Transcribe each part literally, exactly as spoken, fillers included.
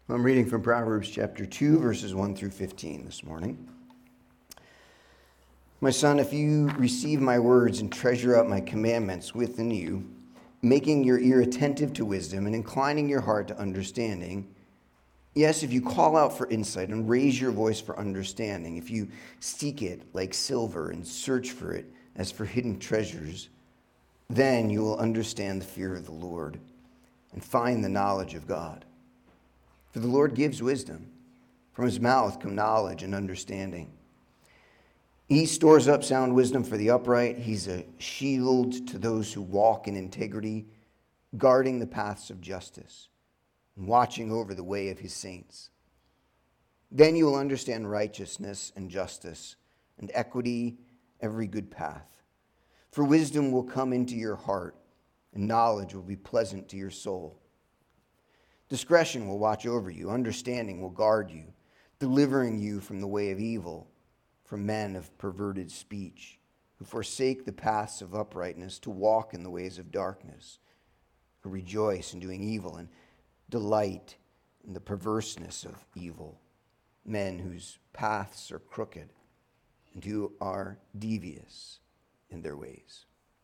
I'm reading from Proverbs chapter two, verses one through fifteen this morning. My son, if you receive my words and treasure up my commandments within you, making your ear attentive to wisdom and inclining your heart to understanding, yes, if you call out for insight and raise your voice for understanding, if you seek it like silver and search for it as for hidden treasures, then you will understand the fear of the Lord and find the knowledge of God. For the Lord gives wisdom. From his mouth come knowledge and understanding. He stores up sound wisdom for the upright. He's a shield to those who walk in integrity, guarding the paths of justice and watching over the way of his saints. Then you will understand righteousness and justice and equity, every good path. For wisdom will come into your heart, and knowledge will be pleasant to your soul. Discretion will watch over you. Understanding will guard you, delivering you from the way of evil, from men of perverted speech, who forsake the paths of uprightness to walk in the ways of darkness, who rejoice in doing evil and delight in the perverseness of evil, men whose paths are crooked and who are devious in their ways.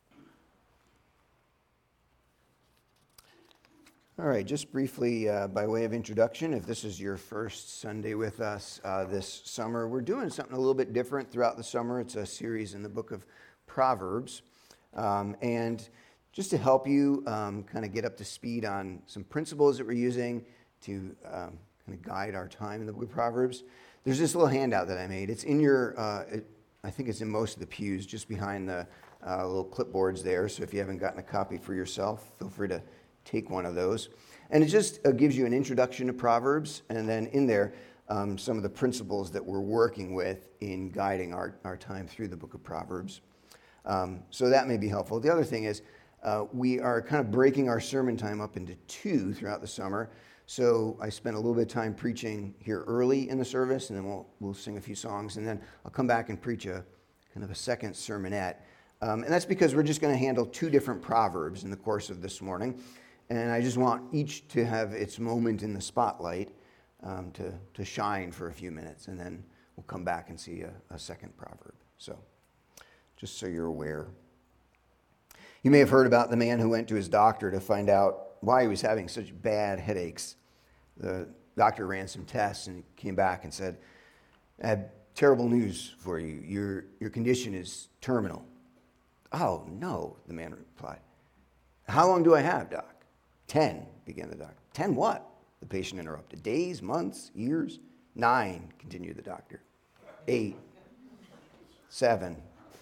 All right, just briefly, uh, by way of introduction, if this is your first Sunday with us uh, this summer, we're doing something a little bit different throughout the summer. It's a series in the book of Proverbs. Um, and just to help you um, kind of get up to speed on some principles that we're using to um, kind of guide our time in the book of Proverbs, there's this little handout that I made. It's in your, uh, it, I think it's in most of the pews, just behind the uh, little clipboards there. So if you haven't gotten a copy for yourself, feel free to take one of those. And it just uh, gives you an introduction to Proverbs, and then in there, um, some of the principles that we're working with in guiding our, our time through the book of Proverbs. Um, so that may be helpful. The other thing is, uh, we are kind of breaking our sermon time up into two throughout the summer. So I spent a little bit of time preaching here early in the service, and then we'll we'll sing a few songs, and then I'll come back and preach a kind of a second sermonette. Um, and that's because we're just going to handle two different Proverbs in the course of this morning. And I just want each to have its moment in the spotlight um, to, to shine for a few minutes. And then we'll come back and see a, a second proverb. So, just so you're aware. You may have heard about the man who went to his doctor to find out why he was having such bad headaches. The doctor ran some tests and came back and said, I have terrible news for you. Your, your condition is terminal. Oh, no, the man replied. How long do I have, doc? Ten, began the doctor. Ten what? The patient interrupted. Days, months, years? Nine, continued the doctor. Eight, seven.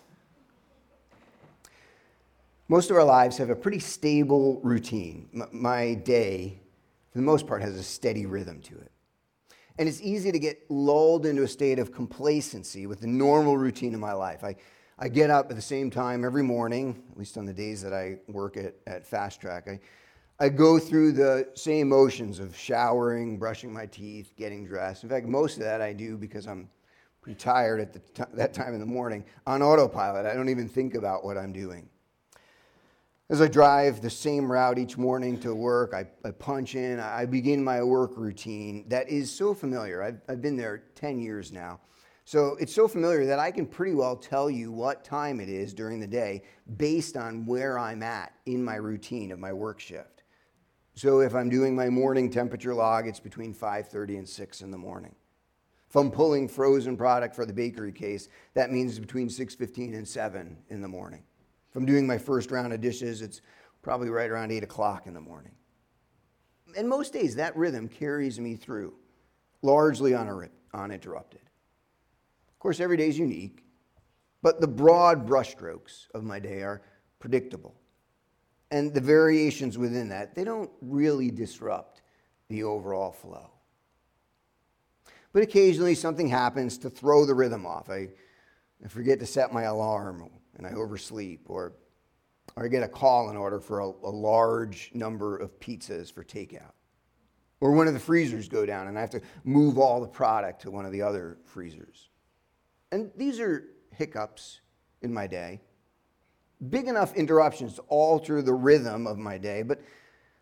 Most of our lives have a pretty stable routine. M- my day, for the most part, has a steady rhythm to it. And it's easy to get lulled into a state of complacency with the normal routine of my life. I, I get up at the same time every morning, at least on the days that I work at, at Fast Track. I, I go through the same motions of showering, brushing my teeth, getting dressed. In fact, most of that I do because I'm pretty tired at the t- that time in the morning on autopilot. I don't even think about what I'm doing. As I drive the same route each morning to work, I, I punch in, I begin my work routine that is so familiar. I've, I've been there ten years now. So it's so familiar that I can pretty well tell you what time it is during the day based on where I'm at in my routine of my work shift. So if I'm doing my morning temperature log, it's between five thirty and six in the morning. If I'm pulling frozen product for the bakery case, that means it's between six fifteen and seven in the morning. If I'm doing my first round of dishes, it's probably right around eight o'clock in the morning. And most days, that rhythm carries me through, largely uninterrupted. Of course, every day is unique, but the broad brushstrokes of my day are predictable. And the variations within that, they don't really disrupt the overall flow. But occasionally something happens to throw the rhythm off. I, I forget to set my alarm and I oversleep, or, or I get a call in order for a, a large number of pizzas for takeout. Or one of the freezers go down and I have to move all the product to one of the other freezers. And these are hiccups in my day. Big enough interruptions to alter the rhythm of my day, but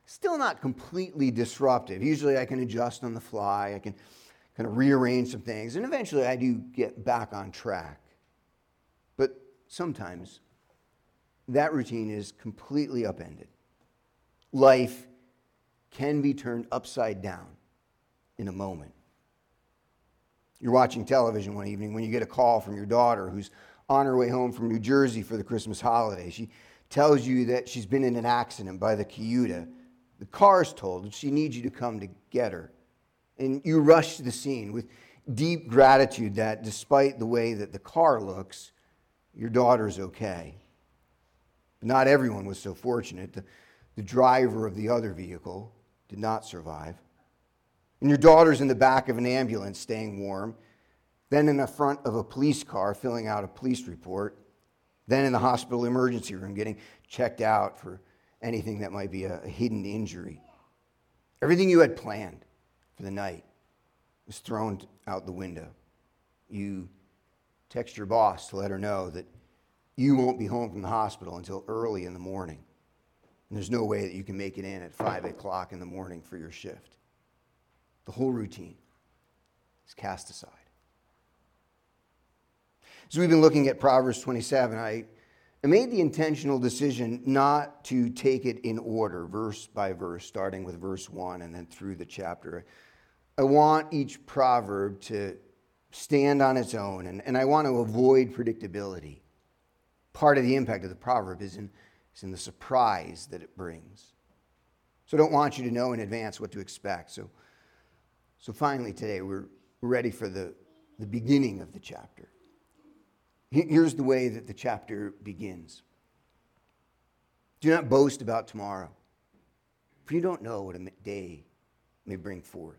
still not completely disruptive. Usually I can adjust on the fly, I can kind of rearrange some things, and eventually I do get back on track. But sometimes that routine is completely upended. Life can be turned upside down in a moment. You're watching television one evening when you get a call from your daughter who's on her way home from New Jersey for the Christmas holiday. She tells you that she's been in an accident by the Cayuga. The car's totaled and she needs you to come to get her. And you rush to the scene with deep gratitude that despite the way that the car looks, your daughter's okay. But not everyone was so fortunate. The, the driver of the other vehicle did not survive. And your daughter's in the back of an ambulance staying warm, then in the front of a police car filling out a police report, then in the hospital emergency room getting checked out for anything that might be a, a hidden injury. Everything you had planned for the night was thrown out the window. You text your boss to let her know that you won't be home from the hospital until early in the morning. And there's no way that you can make it in at five o'clock in the morning for your shift. The whole routine is cast aside. So we've been looking at Proverbs twenty-seven. I, I made the intentional decision not to take it in order, verse by verse, starting with verse one and then through the chapter. I want each proverb to stand on its own, and, and I want to avoid predictability. Part of the impact of the proverb is in, is in the surprise that it brings. So I don't want you to know in advance what to expect. So, so finally today, we're ready for the, the beginning of the chapter. Here's the way that the chapter begins. Do not boast about tomorrow, for you don't know what a day may bring forth.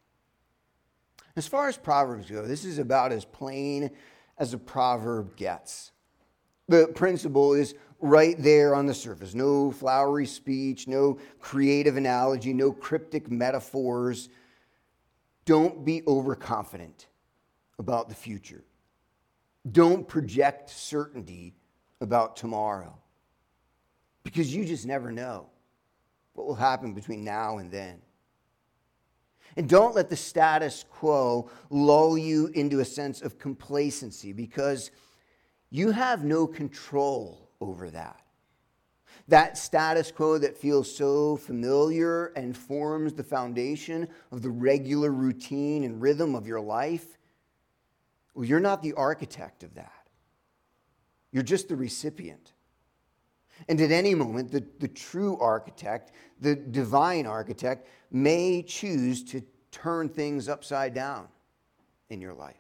As far as Proverbs go, this is about as plain as a proverb gets. The principle is right there on the surface. No flowery speech, no creative analogy, no cryptic metaphors. Don't be overconfident about the future. Don't project certainty about tomorrow, because you just never know what will happen between now and then. And don't let the status quo lull you into a sense of complacency, because you have no control over that. That status quo that feels so familiar and forms the foundation of the regular routine and rhythm of your life, well, you're not the architect of that. You're just the recipient. And at any moment, the, the true architect, the divine architect, may choose to turn things upside down in your life.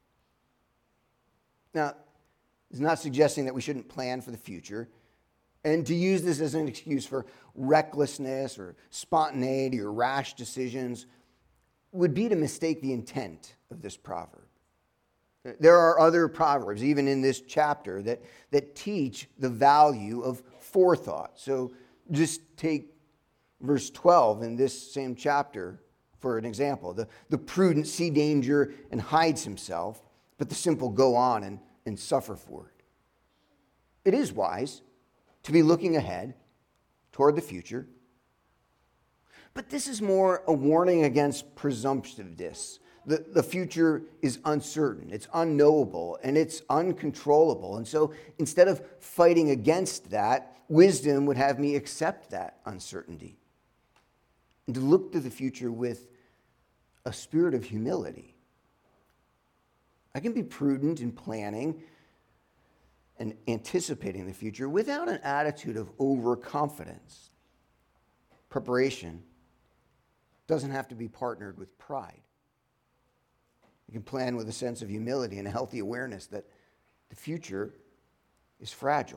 Now, it's not suggesting that we shouldn't plan for the future, and to use this as an excuse for recklessness or spontaneity or rash decisions would be to mistake the intent of this proverb. There are other proverbs, even in this chapter, that, that teach the value of forethought. So just take verse twelve in this same chapter for an example. The, the prudent see danger and hides himself, but the simple go on and, and suffer for it. It is wise to be looking ahead toward the future, but this is more a warning against presumptiveness. The, the future is uncertain, it's unknowable, and it's uncontrollable. And so instead of fighting against that, wisdom would have me accept that uncertainty and to look to the future with a spirit of humility. I can be prudent in planning and anticipating the future without an attitude of overconfidence. Preparation doesn't have to be partnered with pride. You can plan with a sense of humility and a healthy awareness that the future is fragile.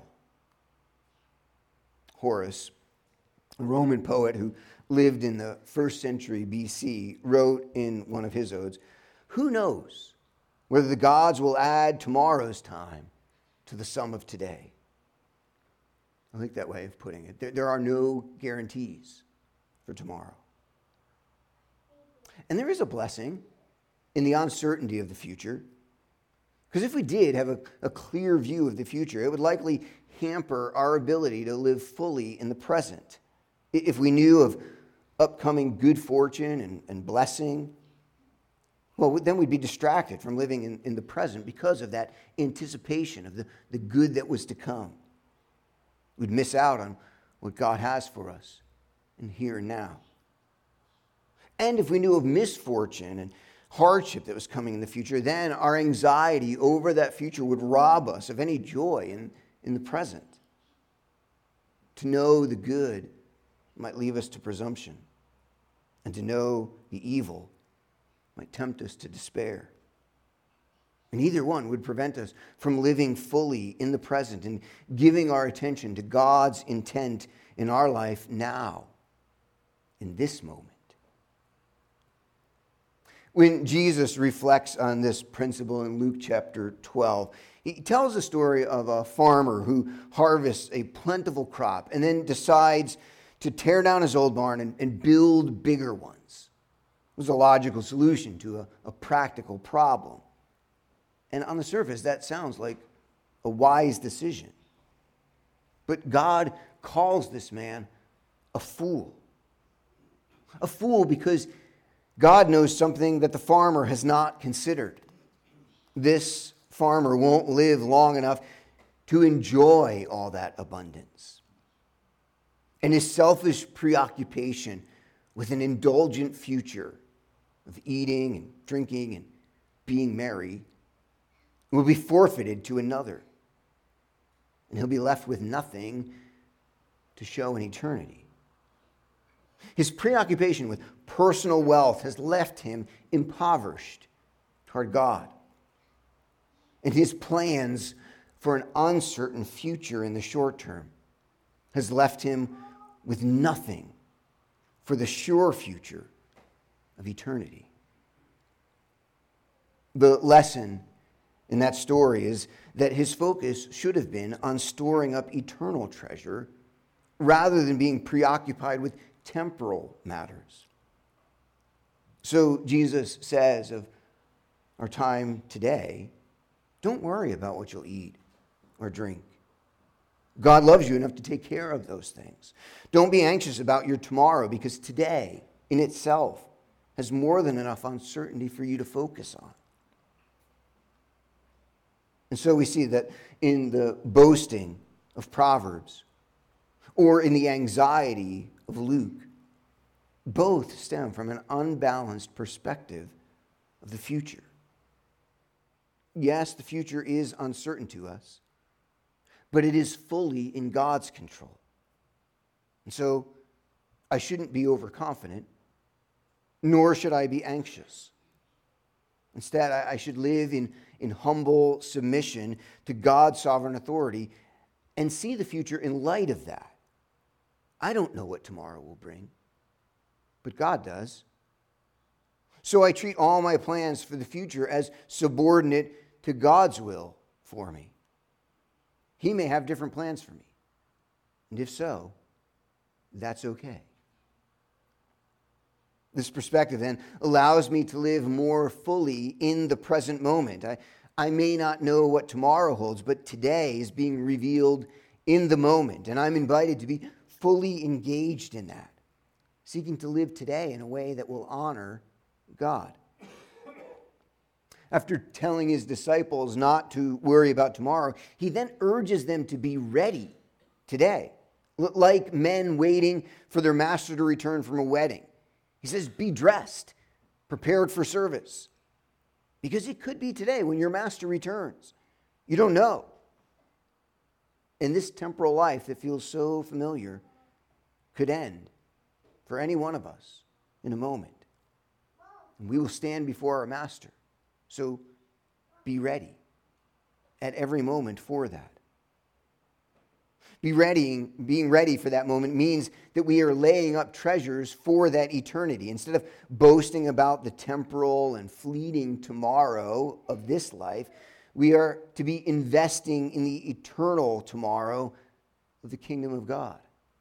Horace, a Roman poet who lived in the first century B C, wrote in one of his odes, "Who knows whether the gods will add tomorrow's time to the sum of today?" I like that way of putting it. There, there are no guarantees for tomorrow. And there is a blessing in the uncertainty of the future. Because if we did have a, a clear view of the future, it would likely hamper our ability to live fully in the present. If we knew of upcoming good fortune and, and blessing, well, then we'd be distracted from living in, in the present because of that anticipation of the, the good that was to come. We'd miss out on what God has for us in here and now. And if we knew of misfortune and hardship that was coming in the future, then our anxiety over that future would rob us of any joy in, in the present. To know the good might leave us to presumption, and to know the evil might tempt us to despair. And either one would prevent us from living fully in the present and giving our attention to God's intent in our life now, in this moment. When Jesus reflects on this principle in Luke chapter twelve, he tells the story of a farmer who harvests a plentiful crop and then decides to tear down his old barn and, and build bigger ones. It was a logical solution to a, a practical problem. And on the surface, that sounds like a wise decision. But God calls this man a fool. A fool because God knows something that the farmer has not considered. This farmer won't live long enough to enjoy all that abundance. And his selfish preoccupation with an indulgent future of eating and drinking and being merry will be forfeited to another. And he'll be left with nothing to show in eternity. His preoccupation with personal wealth has left him impoverished toward God. And his plans for an uncertain future in the short term has left him with nothing for the sure future of eternity. The lesson in that story is that his focus should have been on storing up eternal treasure rather than being preoccupied with temporal matters. So Jesus says of our time today, don't worry about what you'll eat or drink. God loves you enough to take care of those things. Don't be anxious about your tomorrow, because today in itself has more than enough uncertainty for you to focus on. And so we see that in the boasting of Proverbs or in the anxiety of Luke, both stem from an unbalanced perspective of the future. Yes, the future is uncertain to us, but it is fully in God's control. And so I shouldn't be overconfident, nor should I be anxious. Instead, I should live in, in humble submission to God's sovereign authority and see the future in light of that. I don't know what tomorrow will bring, but God does. So I treat all my plans for the future as subordinate to God's will for me. He may have different plans for me. And if so, that's okay. This perspective then allows me to live more fully in the present moment. I, I may not know what tomorrow holds, but today is being revealed in the moment. And I'm invited to be fully engaged in that, seeking to live today in a way that will honor God. After telling his disciples not to worry about tomorrow, he then urges them to be ready today, like men waiting for their master to return from a wedding. He says, be dressed, prepared for service, because it could be today when your master returns. You don't know. And this temporal life that feels so familiar could end for any one of us in a moment. And we will stand before our master. So be ready at every moment for that. Be ready, being ready for that moment means that we are laying up treasures for that eternity. Instead of boasting about the temporal and fleeting tomorrow of this life, we are to be investing in the eternal tomorrow of the kingdom of God.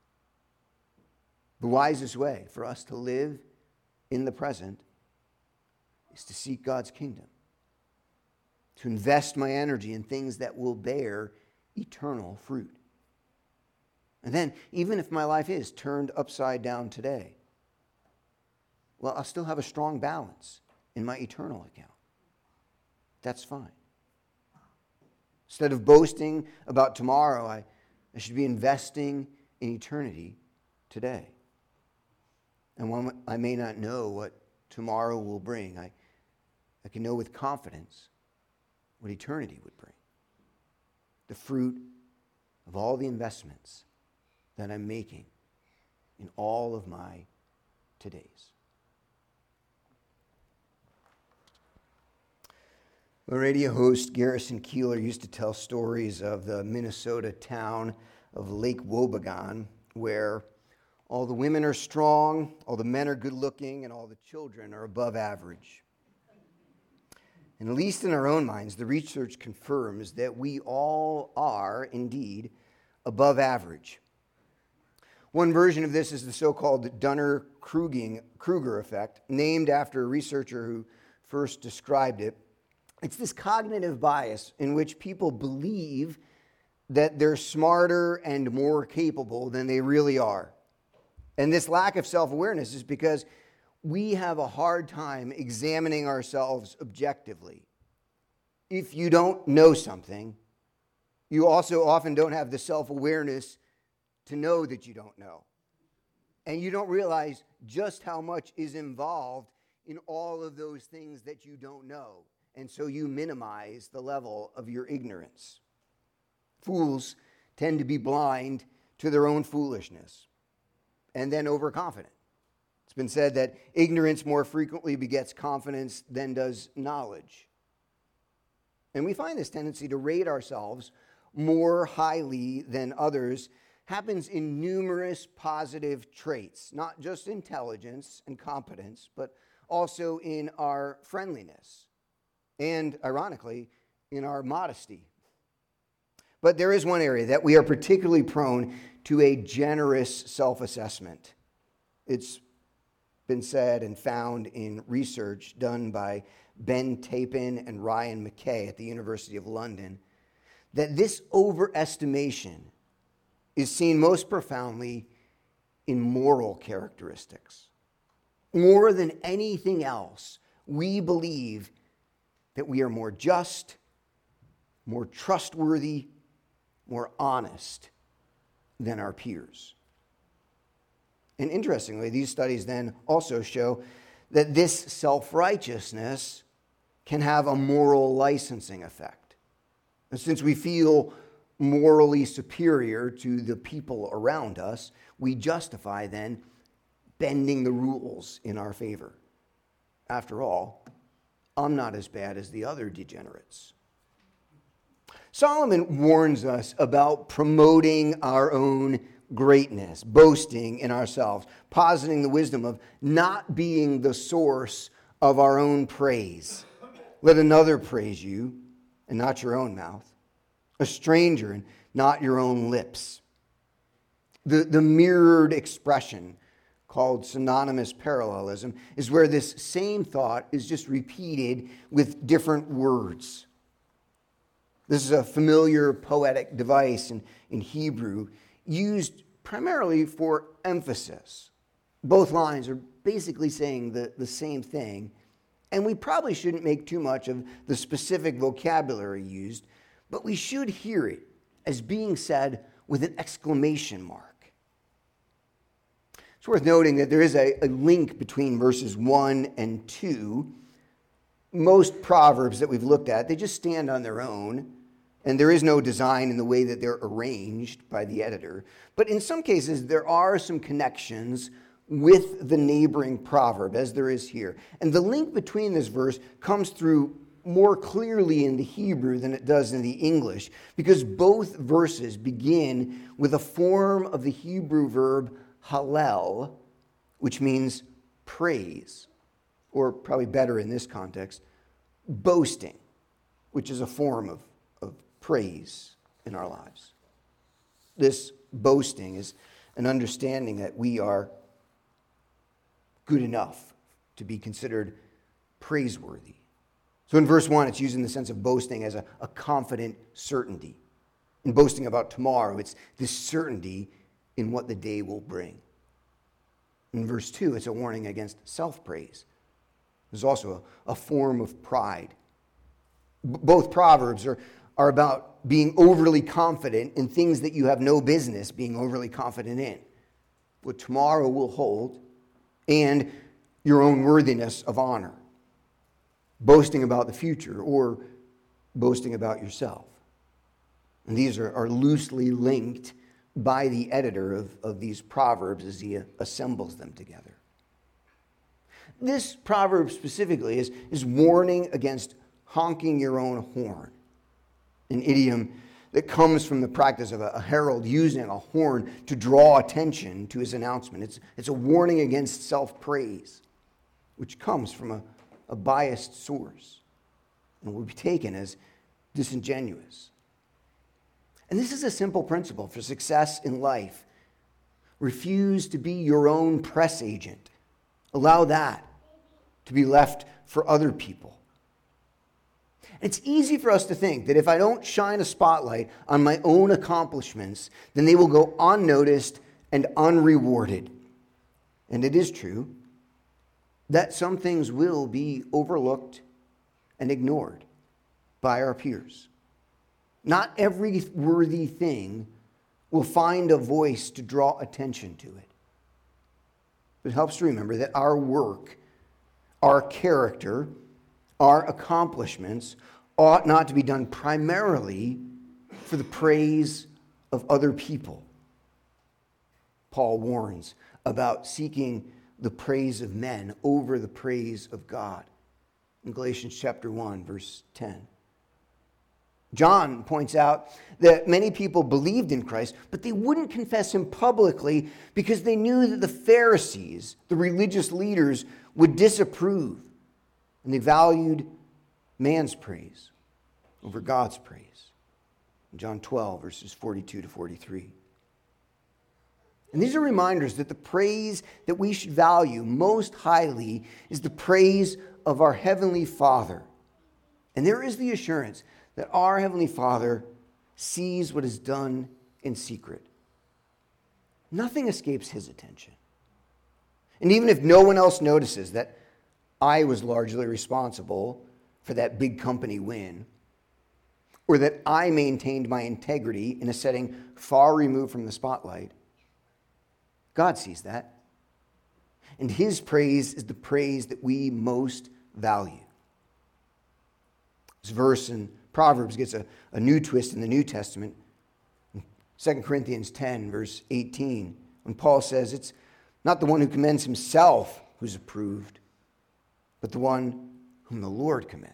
The wisest way for us to live in the present is to seek God's kingdom, to invest my energy in things that will bear eternal fruit. And then, even if my life is turned upside down today, well, I'll still have a strong balance in my eternal account. That's fine. Instead of boasting about tomorrow, I, I should be investing in eternity today. And while I may not know what tomorrow will bring, I, I can know with confidence what eternity would bring. The fruit of all the investments that I'm making in all of my todays. The radio host Garrison Keillor used to tell stories of the Minnesota town of Lake Wobegon, where all the women are strong, all the men are good looking, and all the children are above average. And at least in our own minds, the research confirms that we all are indeed above average. One version of this is the so-called Dunning-Kruger effect, named after a researcher who first described it. It's this cognitive bias in which people believe that they're smarter and more capable than they really are. And this lack of self-awareness is because we have a hard time examining ourselves objectively. If you don't know something, you also often don't have the self-awareness to know that you don't know. And you don't realize just how much is involved in all of those things that you don't know. And so you minimize the level of your ignorance. Fools tend to be blind to their own foolishness and then overconfident. It's been said that ignorance more frequently begets confidence than does knowledge. And we find this tendency to rate ourselves more highly than others happens in numerous positive traits, not just intelligence and competence, but also in our friendliness and, ironically, in our modesty. But there is one area that we are particularly prone to a generous self-assessment. It's been said and found in research done by Ben Tapin and Ryan McKay at the University of London that this overestimation is seen most profoundly in moral characteristics. More than anything else, we believe that we are more just, more trustworthy, more honest than our peers. And interestingly, these studies then also show that this self-righteousness can have a moral licensing effect. And since we feel morally superior to the people around us, we justify then bending the rules in our favor. After all, I'm not as bad as the other degenerates. Solomon warns us about promoting our own greatness, boasting in ourselves, positing the wisdom of not being the source of our own praise. Let another praise you, and not your own mouth, a stranger, and not your own lips. The, the mirrored expression called synonymous parallelism is where this same thought is just repeated with different words. This is a familiar poetic device in, in Hebrew used primarily for emphasis. Both lines are basically saying the, the same thing, and we probably shouldn't make too much of the specific vocabulary used, but we should hear it as being said with an exclamation mark. It's worth noting that there is a, a link between verses one and two. Most proverbs that we've looked at, they just stand on their own, and there is no design in the way that they're arranged by the editor. But in some cases, there are some connections with the neighboring proverb, as there is here. And the link between this verse comes through more clearly in the Hebrew than it does in the English, because both verses begin with a form of the Hebrew verb hallel, which means praise, or probably better in this context, boasting, which is a form of, of praise in our lives. This boasting is an understanding that we are good enough to be considered praiseworthy. So in verse one, it's used in the sense of boasting as a, a confident certainty. In boasting about tomorrow, it's this certainty in what the day will bring. In verse two, it's a warning against self-praise. There's also a, a form of pride. B- both Proverbs are, are about being overly confident in things that you have no business being overly confident in. What tomorrow will hold, and your own worthiness of honor. Boasting about the future or boasting about yourself. And these are, are loosely linked by the editor of, of these Proverbs as he assembles them together. This proverb specifically is, is warning against honking your own horn, an idiom that comes from the practice of a, a herald using a horn to draw attention to his announcement. It's, it's a warning against self-praise, which comes from a, a biased source and will be taken as disingenuous. And this is a simple principle for success in life. Refuse to be your own press agent. Allow that to be left for other people. It's easy for us to think that if I don't shine a spotlight on my own accomplishments, then they will go unnoticed and unrewarded. And it is true that some things will be overlooked and ignored by our peers. Not every worthy thing will find a voice to draw attention to it. It helps to remember that our work, our character, our accomplishments ought not to be done primarily for the praise of other people. Paul warns about seeking the praise of men over the praise of God in Galatians chapter one, verse ten. John points out that many people believed in Christ, but they wouldn't confess him publicly because they knew that the Pharisees, the religious leaders, would disapprove, and they valued man's praise over God's praise. In John twelve, verses forty-two to forty-three. And these are reminders that the praise that we should value most highly is the praise of our Heavenly Father. And there is the assurance that our Heavenly Father sees what is done in secret. Nothing escapes his attention. And even if no one else notices that I was largely responsible for that big company win, or that I maintained my integrity in a setting far removed from the spotlight, God sees that. And his praise is the praise that we most value. This verse in Proverbs gets a, a new twist in the New Testament. In Second Corinthians ten, verse eighteen, when Paul says it's not the one who commends himself who's approved, but the one whom the Lord commends.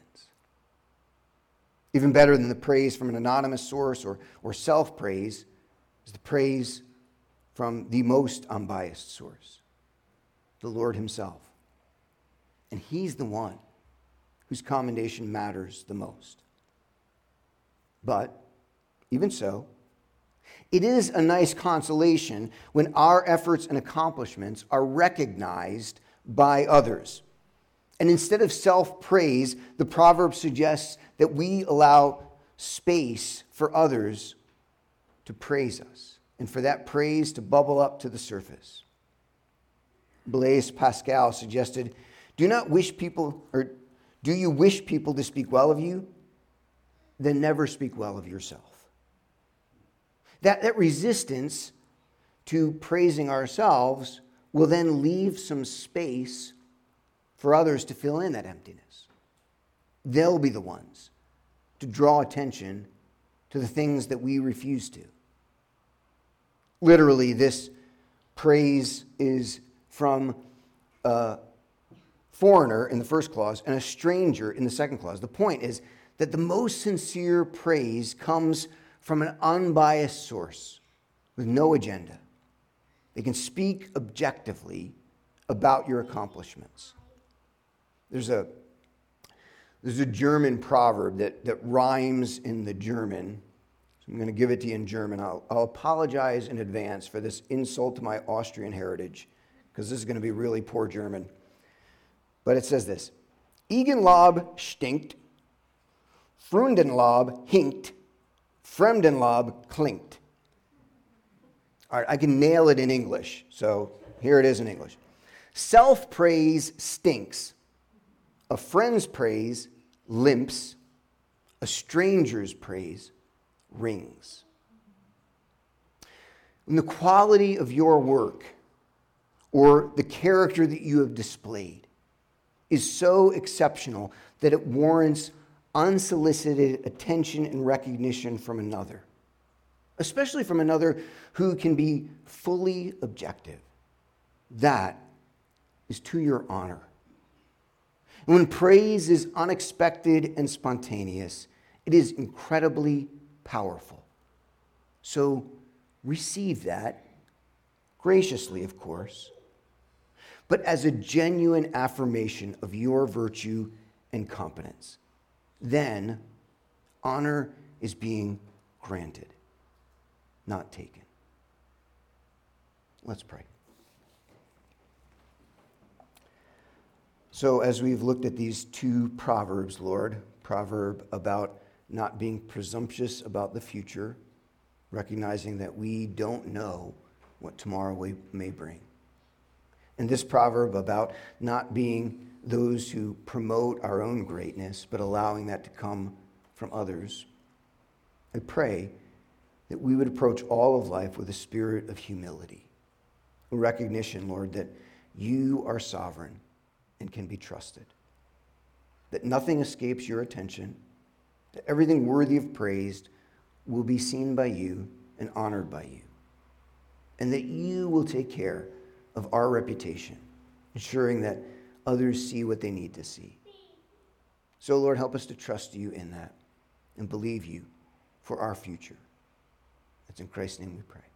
Even better than the praise from an anonymous source or, or self-praise is the praise from the most unbiased source, the Lord himself. And he's the one whose commendation matters the most. But, even so, it is a nice consolation when our efforts and accomplishments are recognized by others. And instead of self-praise, the proverb suggests that we allow space for others to praise us and for that praise to bubble up to the surface. Blaise Pascal suggested, do not wish people, or do you wish people to speak well of you? Then never speak well of yourself. That, that resistance to praising ourselves will then leave some space for others to fill in that emptiness. They'll be the ones to draw attention to the things that we refuse to. Literally, this praise is from a foreigner in the first clause and a stranger in the second clause. The point is that the most sincere praise comes from an unbiased source with no agenda. They can speak objectively about your accomplishments. There's a, there's a German proverb that, that rhymes in the German. So I'm going to give it to you in German. I'll, I'll apologize in advance for this insult to my Austrian heritage, because this is going to be really poor German. But it says this: Eigenlob stinkt, Freundenlob hinkt, Fremdenlob klingt. All right, I can nail it in English, so here it is in English. Self-praise stinks. A friend's praise limps. A stranger's praise rings. When the quality of your work or the character that you have displayed is so exceptional that it warrants unsolicited attention and recognition from another, especially from another who can be fully objective, that is to your honor. And when praise is unexpected and spontaneous, it is incredibly powerful. So receive that graciously, of course, but as a genuine affirmation of your virtue and competence. Then honor is being granted, not taken. Let's pray. So as we've looked at these two proverbs, Lord, proverb about not being presumptuous about the future, recognizing that we don't know what tomorrow may bring, and this proverb about not being those who promote our own greatness, but allowing that to come from others, I pray that we would approach all of life with a spirit of humility, a recognition, Lord, that you are sovereign and can be trusted, that nothing escapes your attention, that everything worthy of praise will be seen by you and honored by you, and that you will take care of our reputation, ensuring that others see what they need to see. So, Lord, help us to trust you in that and believe you for our future. It's in Christ's name we pray.